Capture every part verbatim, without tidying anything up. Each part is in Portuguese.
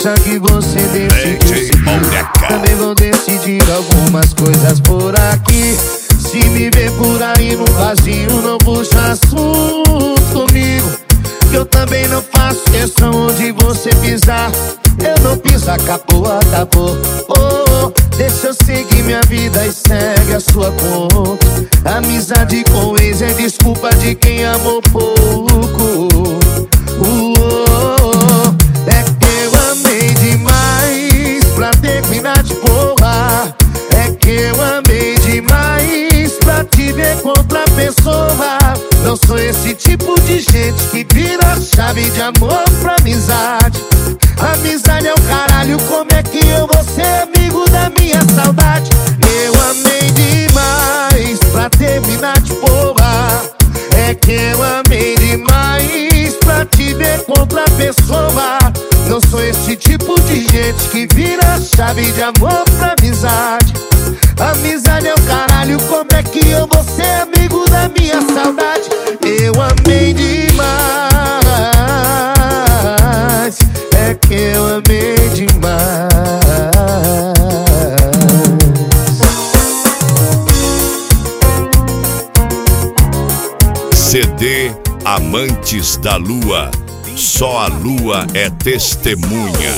Já que você decidiu seguir, também vou decidir algumas coisas por aqui. Se me ver por aí no vazio, não puxa assunto comigo, que eu também não faço questão onde você pisar. Eu não piso, acabou, acabou. Oh, oh, deixa eu seguir minha vida e segue a sua conta. Amizade com ex é desculpa de quem amou pouco. Oh, oh, é que eu amei demais pra terminar de porra. É que eu amei demais pra te ver com outra pessoa. Não sou esse tipo de gente que vira chave de amor pra amizade. Amizade é o caralho, como é que eu vou ser amigo da minha saudade? Eu amei demais pra terminar de porra. É que eu amei demais pra te ver com outra pessoa. Não sou esse tipo de gente que vira chave de amor pra amizade. Amizade é o caralho, como é que eu vou ser amigo da minha saudade? Eu amei demais. É que eu amei demais. C D Amantes da Lua. Só a lua é testemunha.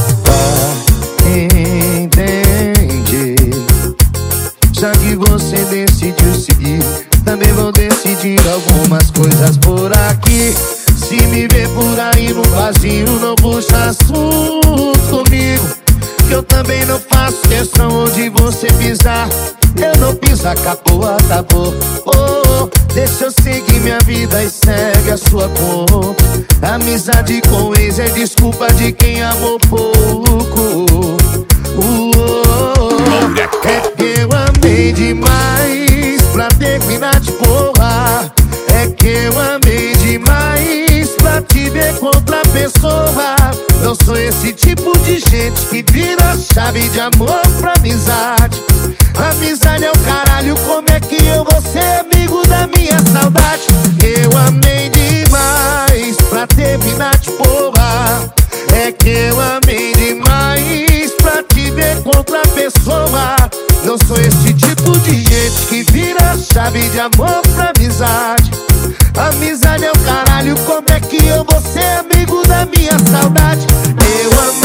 Entendi. Já que você decidiu seguir, também vou decidir algumas coisas por aqui. Se me ver por aí no vazio, não puxa assunto comigo, que eu também não faço questão onde você pisar. Eu não piso, acabou, acabou. Oh, oh, deixa eu seguir minha vida e segue a sua conta. Amizade com ex é desculpa de quem amou pouco. Oh, oh, oh, é que eu amei demais pra terminar de porra. É que eu amei demais pra te ver com outra pessoa. Não sou esse tipo de gente que vira chave de amor pra amizade. Amizade é o caralho, como é que eu vou ser amigo da minha saudade? Eu amei demais pra terminar de porra. É que eu amei demais pra te ver com outra pessoa. Não sou esse tipo de gente que vira chave de amor pra amizade. Amizade é o caralho, como é que eu vou ser amigo da minha saudade? Eu amei